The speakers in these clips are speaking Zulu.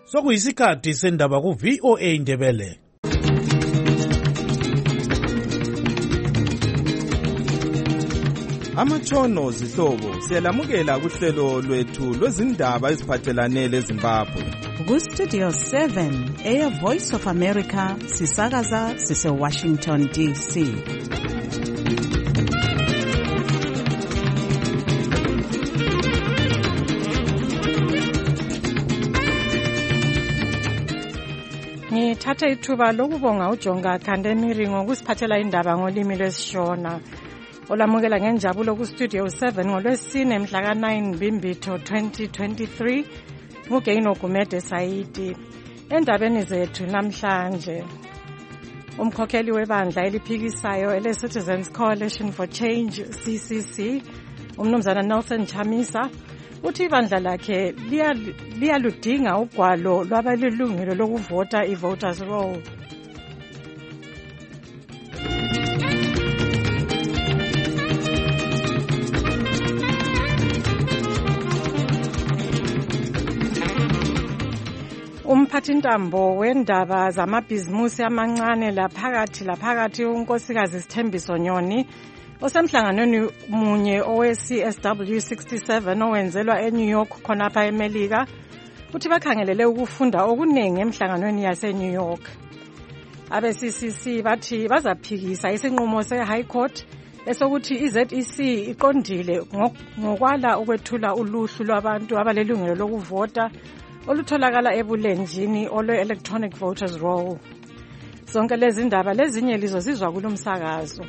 Sokuyisikhathi sendaba ku VOA Indebele. Amatshono zihlobo siyalamukela kuhlelo lwethu lwezindaba eziphathelane leZimbabwe. Ku Studio 7 Air Voice of America sisakaza sise Washington DC. Ngithatha ithuba lokubonga uJonga Khandemiri ngokusiphathela indaba ngolimi lwesiShona. Olamukela ngenjabulo ku Studio 7 ngolwesine mhla ka9 Mbimbitho 2023 nguGeino Gumede Saidi. Endabeni zethu namhlanje umkhokheli webandla eliphikisayo ele Citizens Coalition for Change CCC umnumzana Nelson Chamisa uthi ibandla lakhe liyaludinga ugwalo lwabalilungelo lokuvota i-voters roll. Umphathintambo wendaba zamabhizimusi amancane laphakathi unkosikazi Sithembiso Nyoni osemhlanganweni munye owe-CSW 67 owenzelwa eNew York khonapha eMelika uthi bakhangelele ukufunda okuningi emhlanganweni yaseNew York. Abe-CCC bathi bazaphikisa isinqumo se-High Court esokuthi i-ZEC iqondile ngokwala ukwethula uluhlu lwabantu abalelungelo lokuvota olutholakala ebulenjini olwe-electronic voters roll. Zonke lezi ndaba lezinye lizozizwa kulomsakazo.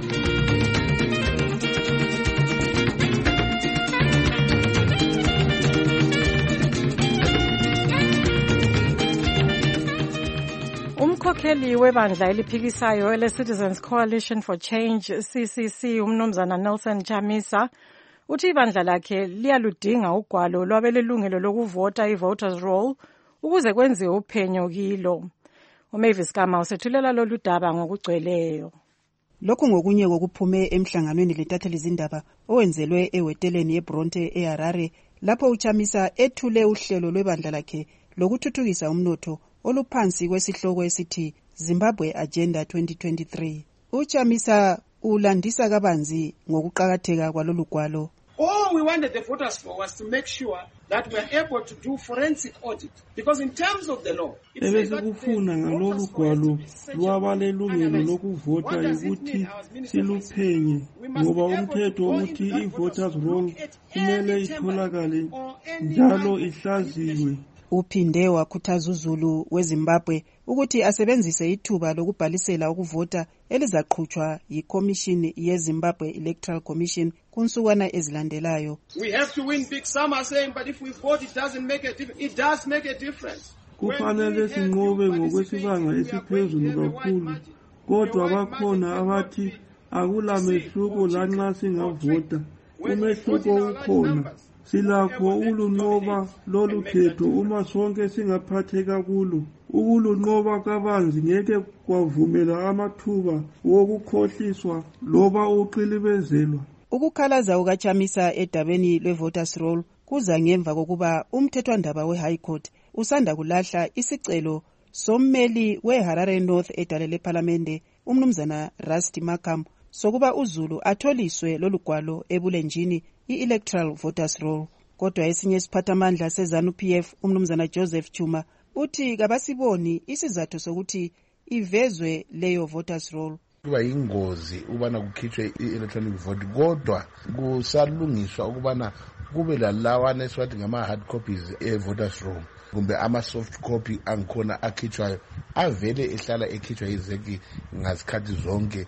Umkhokheli webandla eliphikisayo ele Citizens Coalition for Change CCC umnumzana Nelson Chamisa uthi ibandla lakhe liyaludinga ugwalo lwabelilungelo lokuvota i-voters roll ukuze kwenziwe uphenyo kilo. uMavis Kama usethulela lolu daba ngokugcweleyo. Lokhu ngokunye kokuphume emhlanganweni lentatheli zindaba owenzelwe eweteleni yeBronte eHarare lapho uChamisa ethule uhlelo lwebandla lakhe lokuthuthukisa umnotho oluphansi kwesihloko esithi Zimbabwe Agenda 2023. uChamisa ulandisa kabanzi ngokuqhakatheka kwalolu gwalo. All we wanted the voters for was to make sure that we are able to do forensic audit because in terms of the law ebesikufuna ngalolu gwalo lwabalelungelo lokuvota ukuthi siluphenye ngoba umthetho uthi i-voters roll kumele itholakale njalo ihlaziwe. Uphinde wakhuthaza uZulu weZimbabwe ukuthi asebenzise ithuba lokubhalisela ukuvota elizaqhutshwa yiCommission yeZimbabwe Electoral Commission kunsukwana ezilandelayo. We have to win big. Some are saying but if we vote it doesn't make a difference. It does make a difference. Kufanele sinqobe ngokwesibanga esiphezulu kakhulu kodwa bakhona abathi akulamehluko lanxa singavota. Umehluko ukhona. Silakho ukulunqoba lolu khetho uma sonke singaphatheka kulo. Ukulunqoba kabanzi ngeke kwavumela amathuba wokukhohliswa loba uqilibezelwa. Ukukhalaza kukaChamisa edabeni lwe-voters roll kuza ngemva kokuba umthethwandaba we-High Court usanda kulahla isicelo sommeli we-Harare North edale lephalamende umnumzana Rusty Makam sokuba uZulu atholiswe lolu gwalo ebulenjini i-electoral voters roll. Kodwa esinye isiphathamandla seZANU-PF umnumzana Joseph Chuma uthi kabasiboni isizathu sokuthi ivezwe leyo voters roll. Kuba ingozi ubana kukhitshwe i-electronic vote kodwa kusalungiswa ukubana kube lalawana esiwathi ngama-hard copies e-voters roll kumbe ama-soft copy angikhona akhitshwayo avele ehlala ekhitshwa izeki ngazikhathi zonke.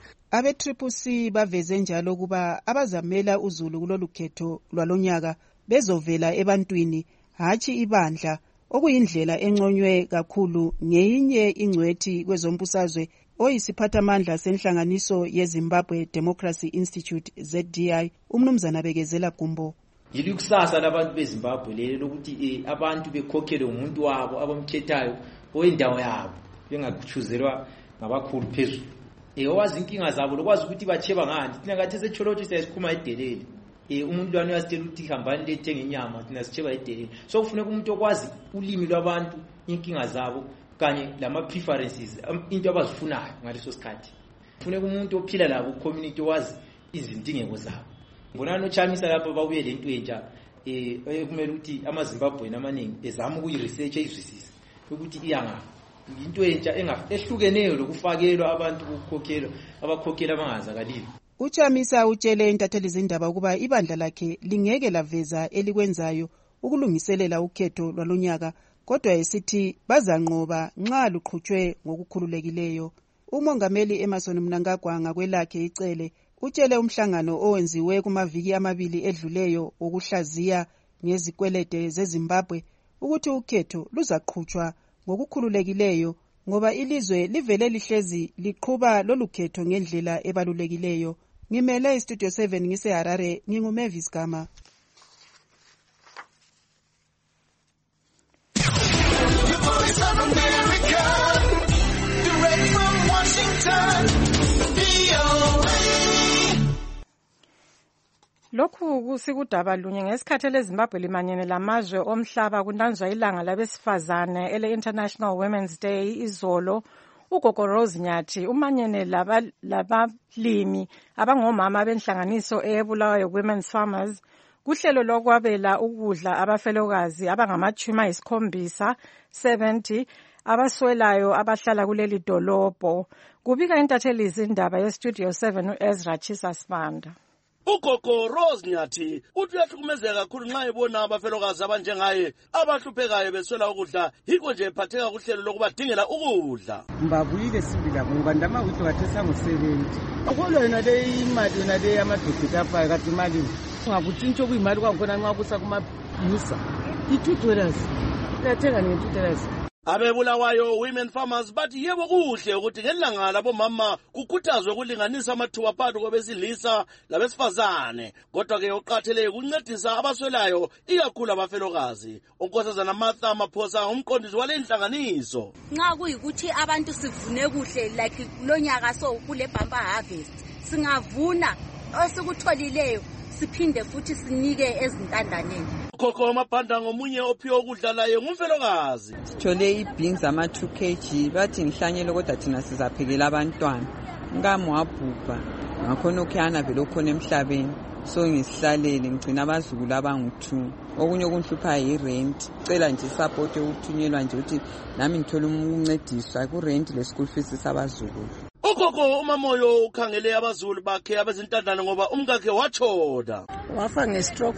Abe-CCC baveze njalo kuba abazamela uZulu kulolu khetho lwalonyaka bezovela ebantwini hatshi ibandla okuyindlela enconywe kakhulu ngeyinye ingcwethi kwezombusazwe oyisiphathamandla senhlanganiso yeZimbabwe Democracy Institute ZDI umnumzana Bekezela Gumbo. Yili kusasa labantu beZimbabwe lelo lokuthi abantu bekhokhele umuntu wabo abamkhethayo owendawo yabo bengakuchuzelwa ngabakhulu phezulu. Owazi inkinga zabo lokwazi ukuthi bacheba ngani thina kathi secholothi siyasikhuma edelele umuntu lwana uyasitshela ukuthi hambani lethenga inyama thina sitsheba edeleni. So kufuneka umuntu okwazi ulimi lwabantu, inkinga zabo kanye lama preferences, into abazifunayo ngaleso sikhathi. Kufuneka umuntu ophila labo community wazi izindingeko zabo. Ngibona noChamisa lapha babuye lento entsha kumele ukuthi amaZimbabwe amaningi ezama ukuyiresearch ezwisisa ukuthi iyanga into entsha ehlukeneyo lokufakelwa abantu ukukhokhela abakhokhela abangazakalile. uChamisa utshele intatheli zindaba ukuba ibandla lakhe lingeke laveza elikwenzayo ukulungiselela ukhetho lwalonyaka, kodwa esithi bazanqoba nxa luqhutshwe ngokukhululekileyo. Umongameli Emmerson Mnangagwa ngakwelakhe icele utshele umhlangano owenziwe kumaviki amabili edluleyo wokuhlaziya ngezikwelede zeZimbabwe ukuthi ukhetho luzaqhutshwa ngokukhululekileyo ngoba ilizwe livele lihlezi liqhuba lolukhetho ngendlela ebalulekileyo. Ngimele iStudio 7 ngiseHarare, nginguMavis Gama. Lokhu kusikudaba lunye ngesikhathi leZimbabwe limanyene lamazwe omhlaba kunanzwa ilanga labesifazane ele-International Women's Day izolo. uGogo Rose Nyathi umanyene labalimi abangomama benhlanganiso eyebulawayo Women's Farmers kuhlelo lokwabela ukudla abafelokazi abangama-70 abaswelayo abahlala kuleli dolobho. Kubika intatheli izindaba yeStudio 7 uEzra Chisasibanda. uGogo Rose Nyathi uthi uyahlukumezeka kakhulu nxa ebona abafelokazi abanjengaye abahluphekayo beswela ukudla, yikho nje ephatheka kuhlelo lokubadingela ukudla. Mbabuyile sibila ngoba ndamawitho kathesa ngo-70 akolwa yona le imali yona le yamadoda afayo kati imali ungakutshintsha okuyimali kwakhona nxa kusa kumabhiza $2 uyathenga nge$2. Abebulawayo Women Farmers bathi yebo kuhle ukuthi ngelanga labomama kukhuthazwe ukulinganisa amathuba phakathi kwabesilisa labesifazane, kodwa ke oqathele ukuncedisa abaswelayo ikakhulu abafelokazi. uNkosazana Martha Maphosa umqondisi wale nhlanganiso. Nxa kuyikuthi abantu sivune kuhle like lonyaka so kule bamba harvest singavuna osikutholileyo siphinde futhi sinike ezintandaneni. Ukhokho Mabhanda ngomunye ophiwe ukudla laye ngumfelokazi. Sithole ibeans ama-2 kg bathi ngihlanyele kodwa thina sizaphekela abantwana. Ngami wabhubha ngakhona okhuyana vele okhona emhlabeni, so ngisihlalele ngigcina abazukulu abangu-2. Okunye okunhluphayo i-rent. Cela nje support yokuthunyelwa nje ukuthi nami ngithole ukuncediswa ku-rent le-school fees sabazukulu. uGogo uMamoyo ukhangele abazulu bakhe abezintandane ngoba umkakhe wachoda. Wafa nge-stroke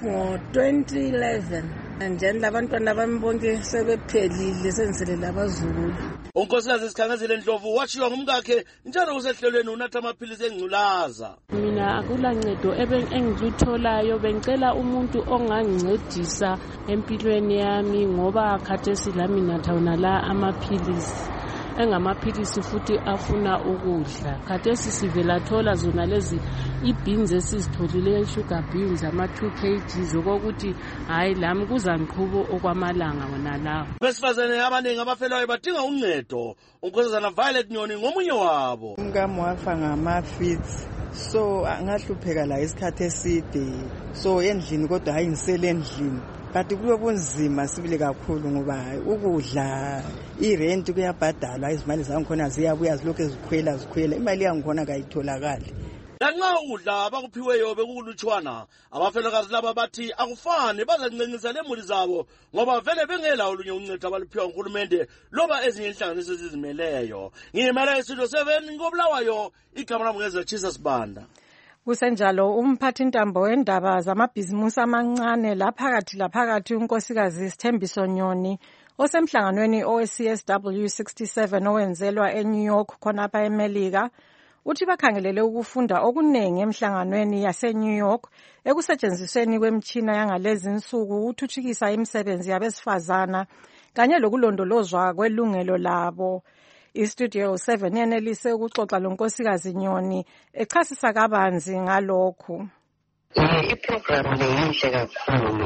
ngo-2011 and then labantwana bami bonke sebephelile sengiselela abazukulu. uNkosikazi Sikhangezile Ndlovu washiwa ngumkakhe njalo usehlelweni unatha amaphilisi engculaza. Mina akulancedo engilitholayo, bengicela umuntu ongangincedisa empilweni yami ngoba khathesi lami natha wona la amaphilisi engamaphilisi futhi afuna ukudla. Khathesi sivela thola zona lezi ibeans esizitholile sugar beans ama-2 kg zokokuthi hayi lami kuzangiqhubo okwamalanga wona lawo. Besifazane abaningi abafelayo badinga uncedo. uNkosazana Violet Nyoni ngomunye wabo. Umkami wafa ngama-fits, so angahlupheka la isikhathi eside, so endlini kodwa hayi ngisele endlini. Kanti kulo bunzima sibile kakhulu ngoba ukudla irent kuyabhadalwa, izimali zangikhona ziyabuya zilokhu zikhwela, imali yangikhona kayitholakali. Lanxa ukudla abakuphiweyo bekulutshwana, abafelokazi laba bathi akufane bazancengisa lemuli zabo ngoba vele bengela olunye uncedo abaluphiwa nguhulumende loba ezinye inhlanganiso ezizimeleyo. Ngimele iStudio 7 ngobulawayo, igama lami ngeza Chisasibanda. Kusenjalo umphathintambo wendaba zamabhizimusi amancane laphakathi unkosikazi Sithembiso Nyoni osemhlanganweni oweCSW 67 owenzelwa eNew York khonapha eMelika uthi bakhangelele ukufunda okunengi emhlanganweni yaseNew York ekusetshenzisweni kwemtshina yangalezi insuku ukuthuthukisa imisebenzi yabesifazana kanye lokulondolozwa kwelungelo labo. iStudio 7 yenelise ukuxoxa lonkosikazi Nyoni echasisa kabanzi ngalokhu. Iprogramu le yinhle kakhulu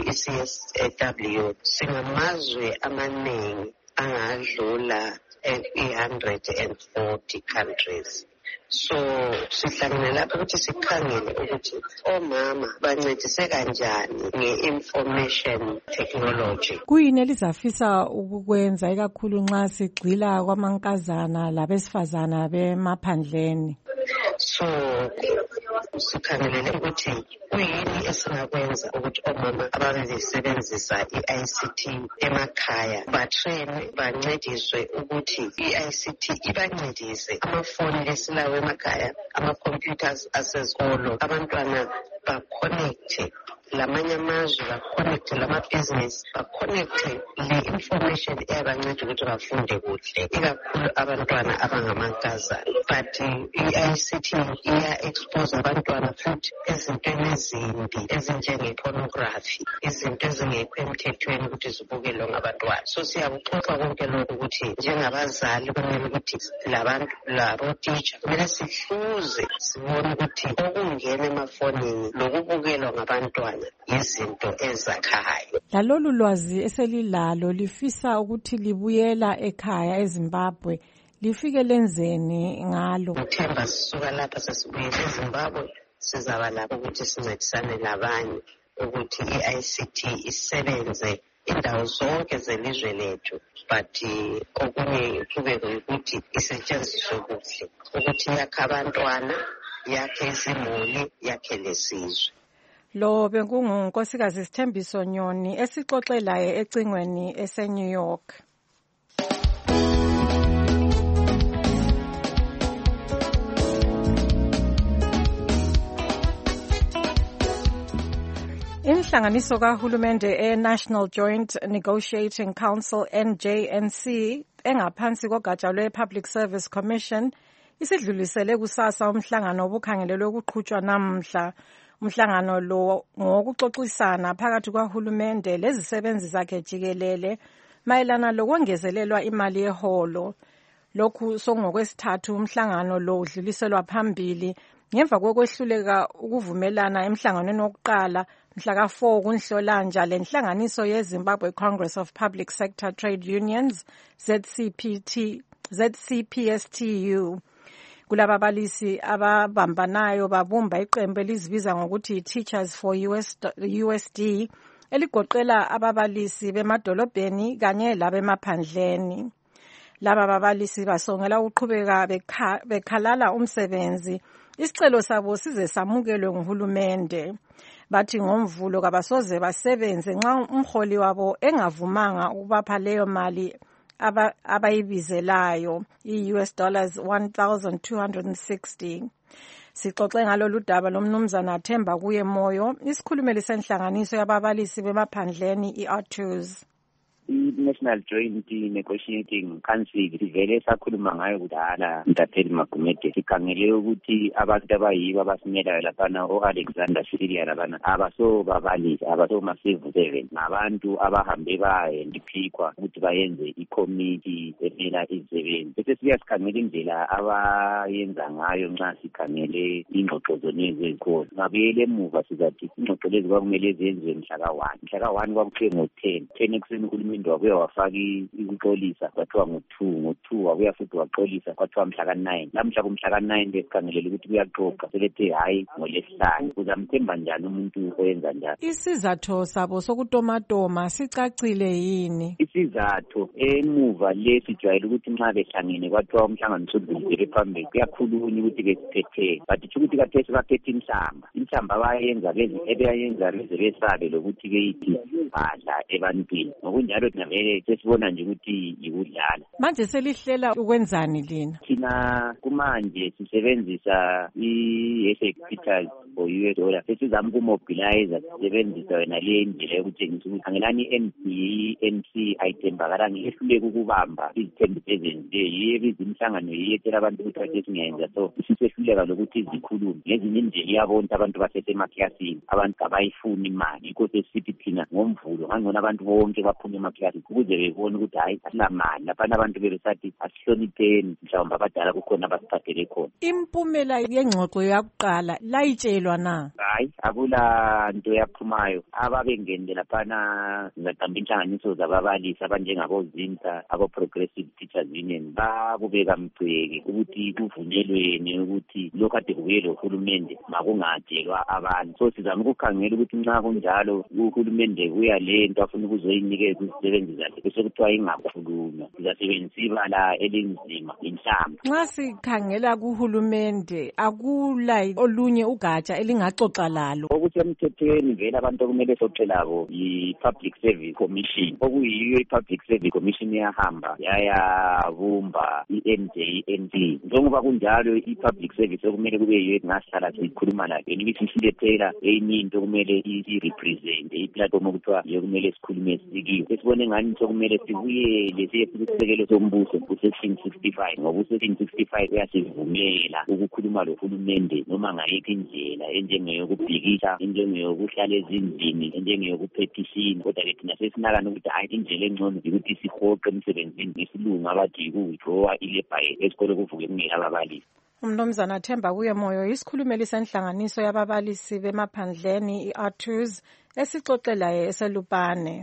iCSW singamazwe amaningi angadlula 140 countries. So sihlangene lapho ukuthi sikhangele ukuthi omama bancedise kanjani nge-information technology. Kuyini elizafisa ukukwenza ikakhulu nxa sigxila kwamankazana labesifazana bemaphandleni? So sikhangelele ukuthi kuyini esingakwenza ukuthi omama ababe besebenzisa i-ICT emakhaya batrainwe, bancediswe ukuthi i-ICT ibancedise. Amafoni lesilawo emakhaya, ama-computers asezikolo, abantwana ba-connecte lamanye amazwe, ba-connecte lamabhizinisi, ba-connecte le-information eyabanceda ukuthi bafunde kuhle, ikakhulu abantwana abangamankazana. But i-ICT iya-expose abantwana futhi ezintweni ezimbi ezinjenge-pornography, izinto ezingekho emthethweni ukuthi zibukelwe ngabantwana. So siyakuxoxa konke lokhu ukuthi njengabazali kumele ukuthi labo-teacher kumele sihluze sibone ukuthi okungena emafonini lokubukelwa ngabantwana izinto ezakhayo. Lalolu lwazi eselilalo lifisa ukuthi libuyela ekhaya eZimbabwe, lifike lenzeni ngalo? Ngithemba sisuka lapha sesibuyele eZimbabwe sizaba lapho ukuthi sincedisane labanye ukuthi i-ICT isebenze indawo zonke zelizwe lethu, but okunye kube ukuthi isetshenziswe kuhle, ukuthi yakhe abantwana, yakhe izimuli, yakhe lesizwe. Lo bengungunkosikazi Sithembiso Nyoni esixoxelayo ecingweni ese-New York. Inhlanganiso kahulumende e-National Joint Negotiating Council NJNC engaphansi kogatsha lwe-Public Service Commission isidlulisele kusasa umhlangano obukhangelelwe ukuqhutshwa namhla. Umhlangano lo ngokuxoxisana phakathi kwahulumende lezisebenzi zakhe jikelele mayelana lokwengezelelwa imali yeholo. Lokhu sokungokwesithathu umhlangano lo udluliselwa phambili ngemva kokwehluleka ukuvumelana emhlanganweni wokuqala mhla ka-4 kuNhlolanja lenhlanganiso yeZimbabwe Congress of Public Sector Trade Unions ZCPSTU. Kulaba balisi ababambanayo babumba iqembu elizibiza ngokuthi Teachers for USD eligoqela ababalisi bemadolobheni kanye labemaphandleni. Laba babalisi basongela ukuqhubeka bekhalala umsebenzi. Isicelo sabo size samukelwe nguhulumende. Bathi ngomvulo kabasoze basebenze nxa umholi wabo engavumanga ukubapha leyo mali abayibizelayo i-US dollars 1,260. Sixoxe ngalolu daba lomnumzana Themba kuye Moyo, isikhulumeli senhlanganiso yababalisi bemaphandleni i-ARTUS. I-National Joint Negotiating Council sivele sakhuluma ngayo kudala Ntatheli Magumede, sikhangele ukuthi abantu abayibo abasinyelayo laphana o-Alexander Syria laphana abaso babalisi abaso ma-civil servant ngabantu abahambe bayendiphikwa ukuthi bayenze i-committee emela izisebenzi. Bese siyasikhangela indlela abayenza ngayo nxa sikhangele ingxoxo zonezi ezikhona. Ngabuyele emuva sizathi ingxoxo lezi kwakumele zenziwe mhla ka-1. Mhla ka-1 kwakuthe ngo-10 ekuseni uhulumende wabuya wafaka ukuxolisa kwathiwa ngo-2 wabuya futhi waxolisa kwathiwa mhla ka-9. Lamhla kumhla ka-9 besikhangelele ukuthi kuyaxoxa selethe hayi ngoLwesihlanu. Uzamthemba njani umuntu oyenza njalo? Isizathu sabo sokutomatoma sicacile yini? Isizathu emuva lesijwayele ukuthi nxa behlangene kwathiwa umhlanganiso udlulisele phambili kuyakhulunywa ukuthi besiphethe, but ukuthi kathesi baphethe inhlamba abayenza ebeyenza beze besabe lokuthi keyithi badla ebantwini. Ngokunjalo navele sesibona nje ukuthi yikudlala. Manje selihlela ukwenzani lina? Thina kumanje sisebenzisa i-SA Capital for US dollar. Sesizama ukumobilize sisebenzisa wena le ndlela yokutshengisa ukuthi angelani i-NC ayithembakala ngehluleka ukubamba izithembiso ezenziwe. Yiyo imhlangano yiyethela abantu ukuthi bathe singayenza so sisehluleka lokuthi zikhulume ngezinye indlela iyabona abantu basesemaklasini abantu abayifuni imali. Yikho sesithi thina ngomvulo ngangona abantu bonke baphume emaklasini ukuze bebone ukuthi hayi asilamali laphana abantu bebesathi asihlonipheni mhlawumbe abadala kukhona abasiphathele khona. Impumela yengxoxo yakuqala layitshelwa na? Hayi akula nto yaphumayo. Ababengenele laphana ngaqamba inhlanganiso zababalisi ababalisi abanjengabo-ZINTA, abo-Progressive Teachers Union bakubeka mgceke ukuthi kuvunyelweni ukuthi lokhu ade kubuyele uhulumende makungatshelwa abantu. So sizama ukukhangela ukuthi nxa kunjalo uhulumende kuya le nto afuna ukuzoyinikeza izisebenzi zakhe bese kuthiwa ingakhulunywa, sizasebenzisa ibala elinzima inhlamba. Nxa sikhangela kuhulumende akula olunye ugatsha elingaxoxa lalo okusemthethweni vele abantu okumele soxe labo yi-Public Service Commission, okuyiyo i-Public Service Commission yahamba yayabumba i-NJNT. Njengoba kunjalo i-Public Service okumele kube yiyo engahlala sikhuluma layo ukuthi isilethela enye into okumele i-represent i-platform okuthiwa yiyo kumele sikhulume sikiyo. Esibone ngani sokumele sibuyele siye kusisekelo sombuso ku-Section 65 ngoba u-Section 65 uyasivumela ukukhuluma lohulumende noma ngayiphi indlela enjengeyokubhikisha, enjengeyokuhlala ezindlini, enjengeyokupetishina. Kodwa ke thina sesinakana ukuthi hayi indlela engcono ukuthi sihoqe emsebenzini ngesilungu abathi yikuwithdrawa ilebha esikole kuvuke kungela ababalisi. Umnumzana Themba Kuyemoyo isikhulumeli senhlanganiso yababalisi bemaphandleni i-ARTUS esixoxelayo eselupane.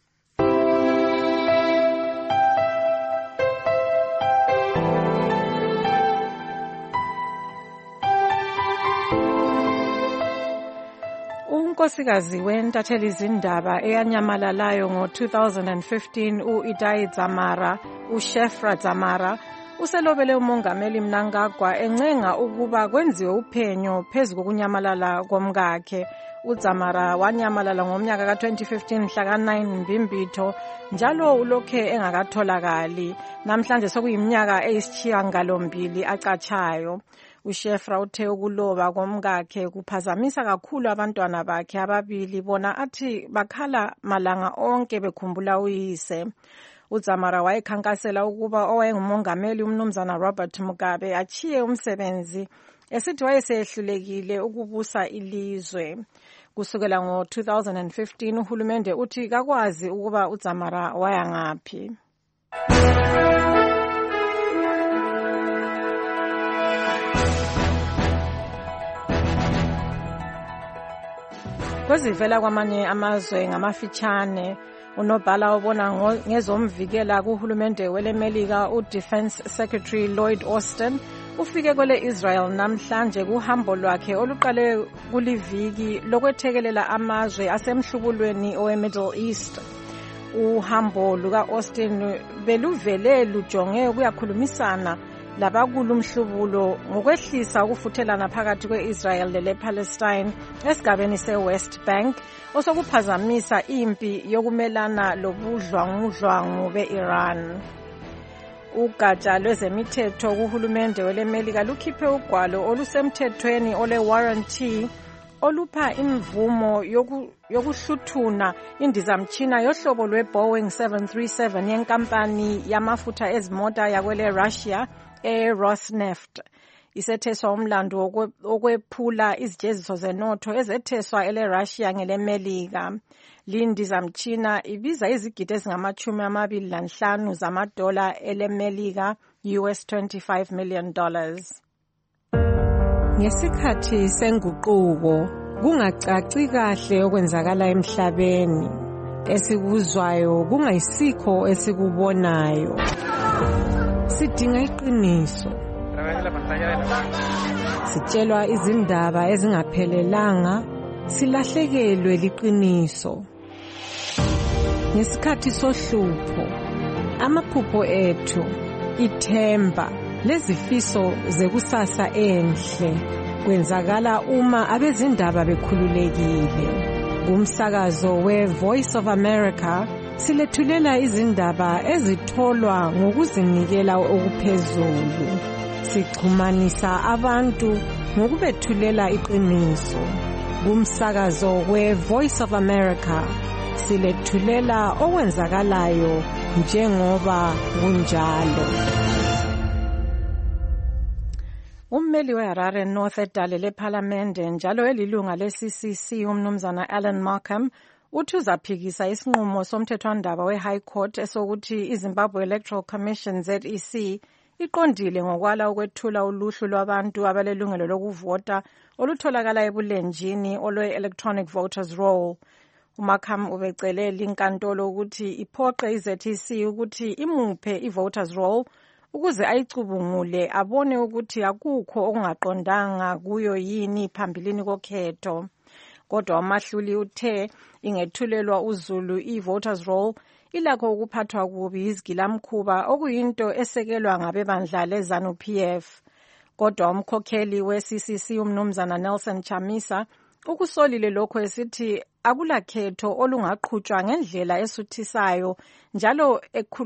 Unkosikazi wentatheli izindaba eyanyamalalayo ngo-2015 u-Itai Dzamara, uShefra Dzamara, uselobele umongameli Mnangagwa encenga ukuba kwenziwe uphenyo phezu kokunyamalala komkakhe. uDzamara wanyamalala ngomnyaka ka-2015 mhla ka-9 Mbimbitho, njalo ulokhe engakatholakali. Namhlanje sokuyiminyaka eyisishiyagalombili acatshayo. uShefra uthe ukuloba komkakhe kuphazamisa kakhulu abantwana bakhe ababili, bona athi bakhala malanga onke bekhumbula uyise. uDzamara wayekhankasela ukuba owayengumongameli umnumzana Robert Mugabe achiye umsebenzi, esithi wayesehlulekile ukubusa ilizwe. Kusukela ngo-2015 uhulumende uthi kakwazi ukuba uDzamara wayangaphi. Kwezivela kwamanye amazwe ngamafitshane, unobhala obona ngezomvikela kuhulumende welemelika uDefense Secretary Lloyd Austin ufike kwele Israel namhlanje kuhambo lwakhe oluqale kuliviki lokwethekelela amazwe asemhlubulweni owe-Middle East. Uhambo luka-Austin beluvele lujonge ukuyakhulumisana labakulu mhlubulo ngokwehlisa ukufuthelana phakathi kwe-Israel lele-Palestine esigabeni se-West Bank osokuphazamisa impi yokumelana lobudlwangudlwangu be-Iran. Ugatsha lwezemithetho kuhulumende welemelika lukhiphe ugwalo olusemthethweni ole-warranty olupha imvumo yokuhluthuna indizamtshina yohlobo lwe-Boeing 737 yenkampani yamafutha ezimota yakwele Russia Rosneft. Isetheswa umlando okwephula izijeziso zenotho ezetheswa ele-Russia ngelemelika. Lindizamtshina ibiza izigidi ezingama-25 zamadola elemelika, US $25 million. Ngesikhathi senguquko kungacaci kahle okwenzakala emhlabeni, esikuzwayo kungayisikho esikubonayo. Sidinga iqiniso. Sitshelwa izindaba ezingaphelelanga, silahlekelwe liqiniso. Ngesikhathi sohlupho, amaphupho ethu, ithemba lezifiso zekusasa enhle kwenzakala uma abezindaba bekhululekile. Kumsakazo we-Voice of America silethulela izindaba ezitholwa ngokuzinikela okuphezulu. Sixhumanisa abantu ngokubethulela iqiniso. Kumsakazo we-Voice of America silethulela okwenzakalayo njengoba kunjalo. Ummeli weHarare North edale lephalamende njalo elilunga le-CCC umnumzana Alan Markham uthi uzaphikisa isinqumo somthethwandaba we-High Court esokuthi iZimbabwe Electoral Commission ZEC iqondile ngokwala ukwethula uluhlu lwabantu abalelungelo lokuvota olutholakala ebulenjini olwe-Electronic Voters Roll. uMarkham ubecelela inkantolo ukuthi iphoqe iZEC ukuthi imuphe i-voters roll ukuze ayicubungule abone ukuthi akukho okungaqondanga kuyo yini phambilini kokhetho. Kodwa uMahluli uthe ingethulelwa uZulu i-voters roll ilakho ukuphathwa kubi izigilamkhuba okuyinto esekelwa ngabebandla leZANU-PF. Kodwa umkhokheli we-CCC umnumzana Nelson Chamisa ukusolile lokho esithi akulakhetho olungaqhutshwa ngendlela esuthisayo njalo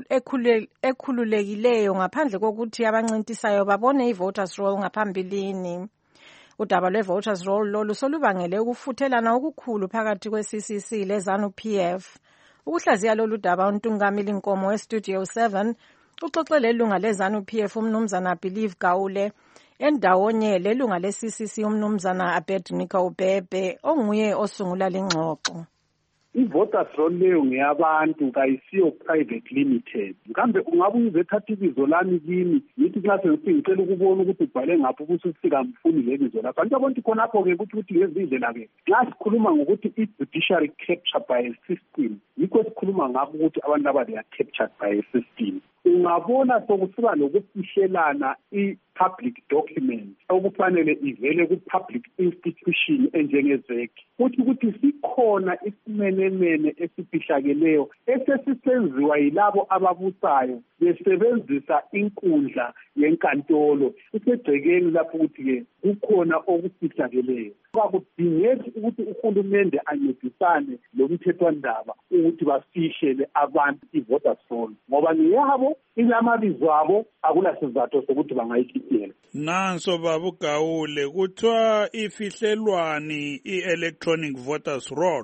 ekhululekileyo ngaphandle kokuthi abancintisayo babone i-voters roll ngaphambilini. Udaba lwe-voters roll lolu solubangele ukufuthelana okukhulu phakathi kwe-CCC leZANU-PF. Ukuhlaziya lolu daba uNtungamili Nkomo we-Studio 7 uxoxele ilunga leZANU-PF umnumzana Believe Gawule endawonye lelunga le-CCC umnumzana Abednego Ubhebhe onguye osungula lengxoxo. I-voters roll leyo ngeyabantu kayisiyo private limited. Mkambe ungabe uzethatha ibizo lami kimi ngithi nxa sengicela ukubona ukuthi ubhale ngaphi ubusufika mfuni lebizo lakho. Kanti abantu khonapho-ke ukuthi ngezindlela-ke nxa sikhuluma ngokuthi i-judiciary capture by a system yikho sikhuluma ngakho ukuthi abantu aba they are captured by a system. Ungabona sokusiba lokufihlelana i-public document okufanele ivele ku-public institution enjengezec ukuthi sikhona isimenemene esifihlakeleyo esesisenziwa yilabo ababusayo besebenzisa inkundla yenkantolo isegcekeni lapho ukuthi-ke kukhona okufihlakeleyo. Akudingeki ukuthi uhulumende ancedisane lomthethwandaba ukuthi bafihlele abantu i-voters roll ngoba ngeyabo ilamabizo abo akulasizathu sokuthi bangayikhiphela. Nanso babu Gawule kuthiwa ifihlelwani i-electronic voters roll.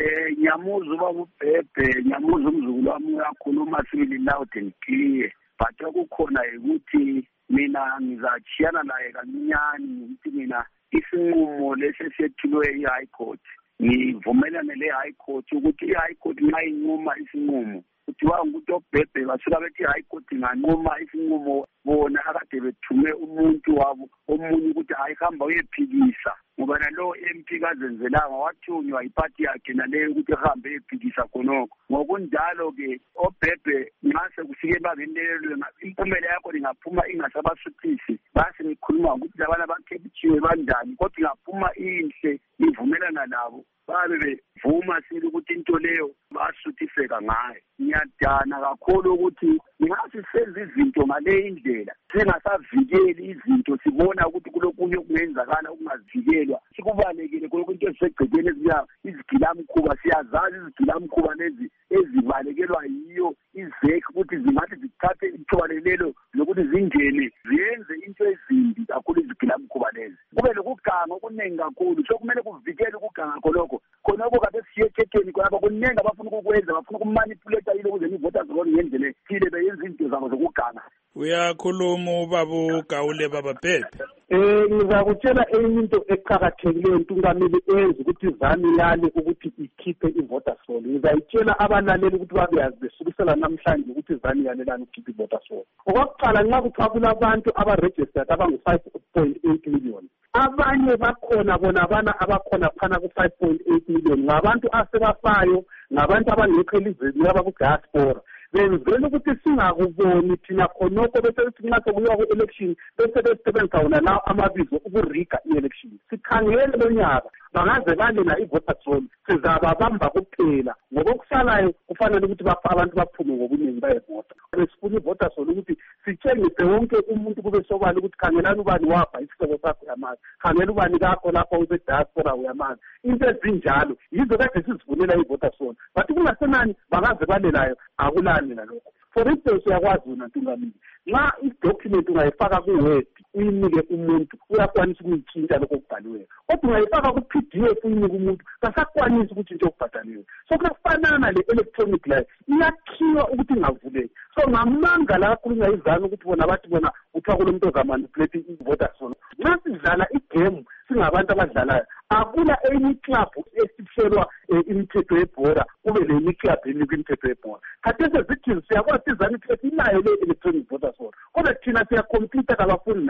Nyamuza babu Bhebhe, nyamuza umzukulu wami uyakhuluma sibili loud and clear. But kukhona ukuthi mina ngizachiyana naye kancinyane ukuthi mina isinqumo lesesethulwe i-High Court ngivumelane le-High Court ukuthi i-High Court nxa inquma isinqumo kuthiwa ukuthi oBhebhe basuka bethi i-High Court inganquma isinqumo bona akade bethume umuntu wabo omunye ukuthi ayihamba uyephikisa ngoba nalo MP kazenzelanga wathunywa iphathi yakhe naleyo ukuthi ehambe eyephikisa khonokho. Ngokunjalo-ke oBhebhe nxa sekufike ebangeni lelo impumela yakho ingaphuma ingasabasuthisi base ngikhuluma ukuthi labana bakhephiwe banjani kodwa ingaphuma inhle ivumelana nabo babe bevuma sile ukuthi into leyo basuthiseka ngayo. Ngiyadana kakhulu ukuthi nxa sisenza izinto ngale indlela singasavikeli izinto sibona ukuthi kulokunye okungenzakala okungazivikelwa sikubalekile kulokhu into ezisegcekeni eziya izigilamkhuba siyazazi izigilamkhuba lezi ezibalekelwa yiyo izek ukuthi zingathi zithathe ithuba lelo lokuthi zingene ziyenze into ezimbi kakhulu izigilamkhuba lezi kube lokuganga okuningi kakhulu so kumele kuvikele ukuganga khonokho kade siyekhetheni khonapho kuningi abafuna ukukwenza bafuna ukumanipulate yilo ukuze i-voters roll ngendlela ethile beyenza izinto zabo zokuganga. Uyakhuluma babu Gawule baba Bhebhe. Ngizakutshela enye into eqhakathekileyo Ntungamili enza ukuthi izami lale ukuthi ikhiphe i-voters roll. Ngizayitshela abalaleli ukuthi babeyazi besukisela namhlanje ukuthi izami yalelani ukukhipha i-voters roll. Okokuqala nxa kuthiwa kulabantu aba-registered abangu-5.8 million. Abanye bakhona bona abana abakhona phana ku-5.8 million ngabantu asebafayo ngabantu abangekho elizweni abaku-diaspora. Benzela ukuthi singakuboni thina khonokho bese sithi nxa sekuyiwa ku-election bese besebenzisa wona lawo amabizo ukuriga i-election. Sikhangele lonyaka bangaze balela i-voters roll sizababamba kuphela ngoba okusalayo kufanele ukuthi abantu baphume ngobuningi bayevota. Besifuna i-voters roll ukuthi sitshengise wonke umuntu kube sobala ukuthi khangelani ubani wapha isihloko sakho uyamazi, khangela ubani kakho lapho use-diaspora uyamazi. Into ezinjalo yizo kade sizivulela i-voters roll but kungasenani bangaze balelayo akulani nalokho. For instance uyakwazi wena Ntungamili nxa i-document ungayifaka ku-Word uyinike umuntu uyakwanisa ukuyitshintsha lokho okubhaliweyo kodwa ungayifaka ku-PDF uyinike umuntu kasakwanisi ukutshintsha okubhaliweyo. So kufanana le-electronic life iyakhiwa ukuthi ingavuleki. So ngamanga la kakhulu ingayizana ukuthi bona bathi bona kuthiwa kulomuntu ozamanipulate i-voters roll. Nxa sidlala igame singabantu abadlalayo akula enye club esihlelwa imithetho yebhora kube lenye club enikwa imithetho yebhora. Khathesi zithi siyakwazi izani ukuthi inayo le electronic voters roll kodwa thina siyakhompyutha kabafuni nayo.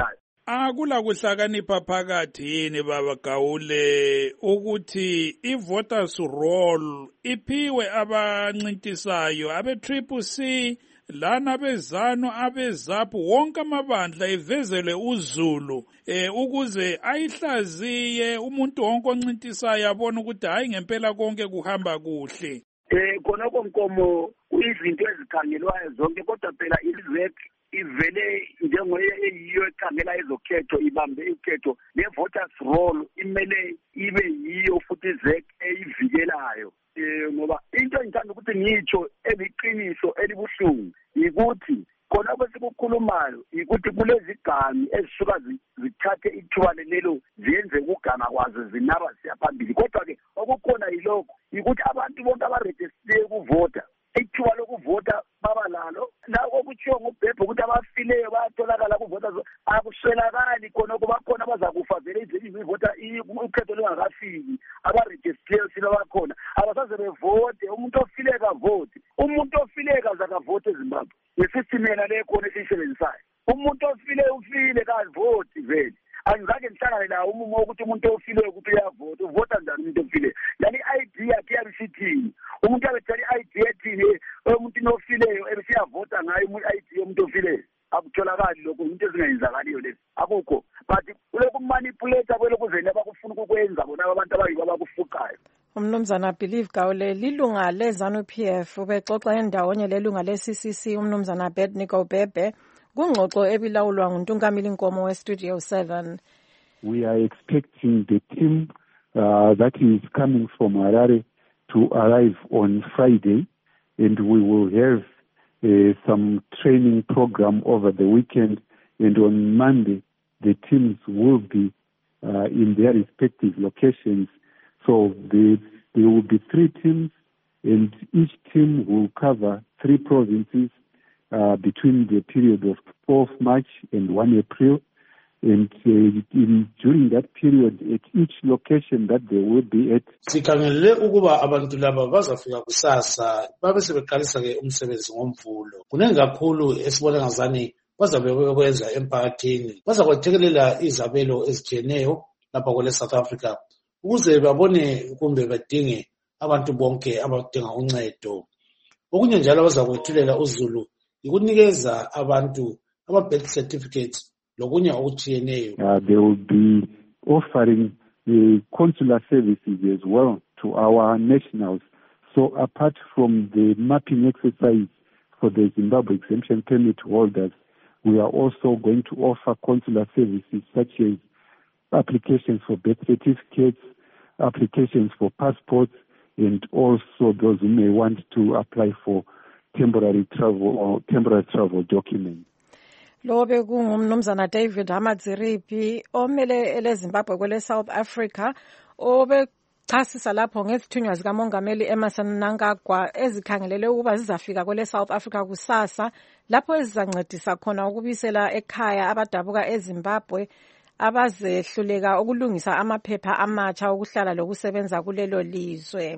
akula kuhlakanipha phakathi yini baba Gawule ukuthi i-voters roll iphiwe abancintisayo abe-CCC lana bezano abezapu wonke amabandla evezelwe uZulu ukuze ayihlaziye umuntu wonke oncintisayo abone ukuthi hayi ngempela konke kuhamba kuhle. Khonoko Nkomo kuyizinto ezikhangelwayo zonke kodwa phela iZEC ivele njengoye eyiyo ekhangela ezokhetho ibambe ukhetho ne-voters roll imele ibe yiyo futhi iZEC eyivikelayo. Ngoba into engithanda ukuthi ngitsho eliqiniso elibuhlungu yikuthi khona kwesikukhulumayo yikuthi kulezi gami ezisuka zithathe ithuba lelo zenze ukuganga kwazo zinaba siyaphambili kodwa ke okukhona yilokho yikuthi abantu bonke abaregister ukuvota ithuba lokuvota baba lalo lapho kutshiwo ngubhebhe ukuthi abafileyo bayatholakala kuvota akuswelakali khona kuba khona abazakufa vele izivota ukhetho lungakafiki abaregister silo bakhona abasaze bevote umuntu ofileka vote umuntu ofileka zakavote eZimbabwe ngesistimela lekhona esisebenzisayo umuntu ufile kavoti vele angizake ngihlangane nawo umumo ukuthi umuntu ofile ukuthi uyavota uvota njani umuntu ofile yani i-ID yakhe yabisithini umuntu abethela i-ID ethini umuntu nofileyo ebesiyavota ngayo i-ID yomuntu ofileyo akutholakali lokho into ezingayenzakaliyo lezi akukho but kulokhu manipulate kwelokuzeni abakufuna ukukwenza bona abantu abayibo abakufuqayo. Umnumzana Believe Gawule lilunga leZANU-PF ubexoxa endawonye lelunga le-CCC umnumzana Abednego Bhebhe kungxoxo ebilawulwa nguNtungamili Nkomo we-Studio 7. We are expecting the team that is coming from Harare to arrive on Friday, and we will have some training program over the weekend, and on Monday the teams will be in their respective locations. So there will be 3 teams, and each team will cover 3 provinces between the period of 12 March and 1 April. And during that period, at each location that they will be at. Sikhangelele ukuba abantu laba bazafika kusasa babe sebeqalisa ke umsebenzi ngomvulo. Kunengi kakhulu esibona ngazani bazabe bekwenza emphakathini. Bazakwethekelela izabelo ezitshiyeneyo lapha kwele South Africa ukuze babone kumbe badinge abantu bonke abadinga uncedo. Okunye njalo bazakwethulela uZulu ikunikeza abantu ama-birth certificates. They will be offering consular services as well to our nationals. So apart from the mapping exercise for the Zimbabwe exemption permit holders, we are also going to offer consular services such as applications for birth certificates, applications for passports, and also those who may want to apply for temporary travel documents. Lobe kungumnumzana David Hamadziripi omele eleZimbabwe kwele South Africa obechasisa lapho ngezithunywa zikamongameli Emmerson Mnangagwa ezikhangelele ukuba zizafika kwele South Africa kusasa lapho ezizancedisa khona ukubisela ekhaya abadabuka eZimbabwe abazehluleka ukulungisa amaphepha amatsha okuhlala lokusebenza kulelo lizwe.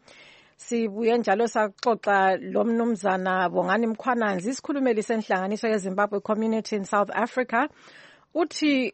Sibuye njalo saxoxa lomnumzana Bongani Mkhwananzi isikhulumeli senhlanganiso yeZimbabwe Community in South Africa uthi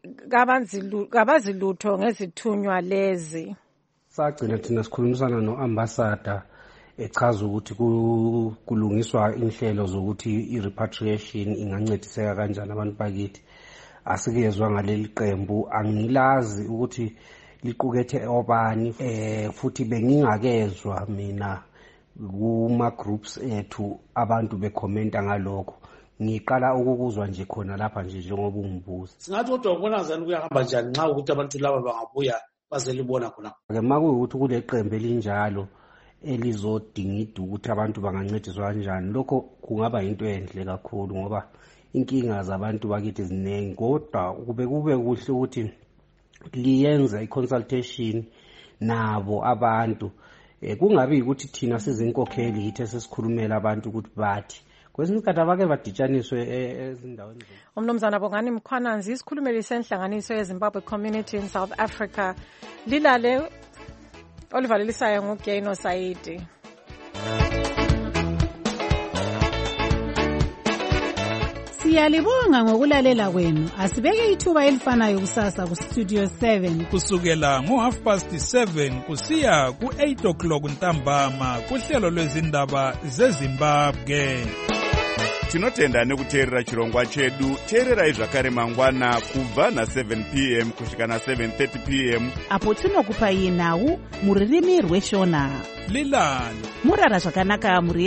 kabazi lutho ngezithunywa lezi. Sagcina thina sikhulumisana no-ambassador echaza ukuthi kulungiswa inhlelo zokuthi i-repatriation ingancediseka kanjani abantu bakithi. Asikezwa ngaleli qembu angilazi ukuthi liqukethe obani futhi bengingakezwa mina kuma groups ethu abantu bekhomenta ngalokho ngiqala ukukuzwa nje khona lapha nje njengoba ungibuza singathi kodwa ubona njani kuyahamba njani nxa ukuthi abantu laba bangabuya bazelibona khona ke makuyukuthi kule qembu elinjalo elizodingida ukuthi abantu bangancediswa kanjani lokho kungaba into enhle kakhulu ngoba inkinga zabantu bakithi ziningi kodwa kube kuhle ukuthi liyenza i-consultation nabo abantu kungabi ukuthi thina sizinkokheli yithe sesikhulumela abantu ukuthi bathi kwesinye isikhathi abake baditshaniswe ezindaweni. Umnumzana Bongani Mkhwananzi isikhulumeli senhlanganiso yeZimbabwe Community in South Africa lilale olivalelisayo nguGeno Saidi. Siyalibonga ngokulalela kwenu. Asibeke ithuba elifanayo kusasa ku Studio 7 kusukela ngo7:30 kusiya ku8 o'clock ntambama kuhlelo lwezindaba zeZimbabwe. Tinotenda nekuteerera chirongwa chedu. Teererai zvakare mangwana kubva na7 p.m. kusvika na7:30 p.m. apo tinokupai nhau muririmi rweshona. Lilani murara zvakanaka muri